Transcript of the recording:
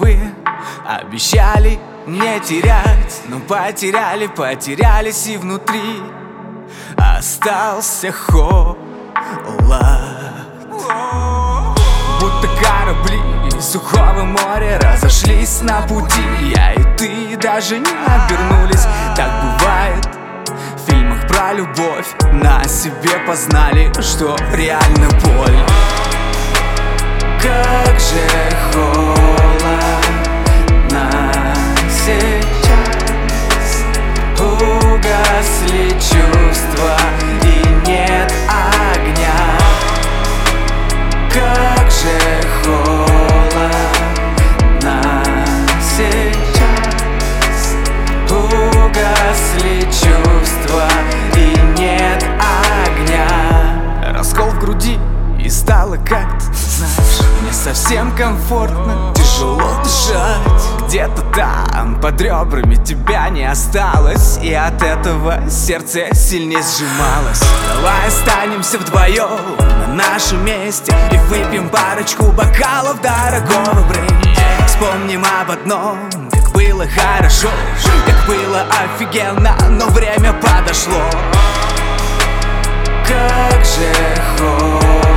впервые обещали не терять, но потерялись и внутри остался холод. Будто корабли из сухого моря разошлись на пути. Я и ты даже не обернулись. Так бывает в фильмах про любовь. На себе познали, что реально боль. Как же холодно сейчас, угасли чувства и нет огня. Как же холодно сейчас, угасли чувства и нет огня. Раскол в груди и стало как-то, знаешь, не совсем комфортно, тяжело дышать. Где-то там под ребрами тебя не осталось, и от этого сердце сильнее сжималось. Давай останемся вдвоем на нашем месте и выпьем парочку бокалов дорогого бренди. Вспомним об одном, как было хорошо, как было офигенно, но время подошло. Как же холодно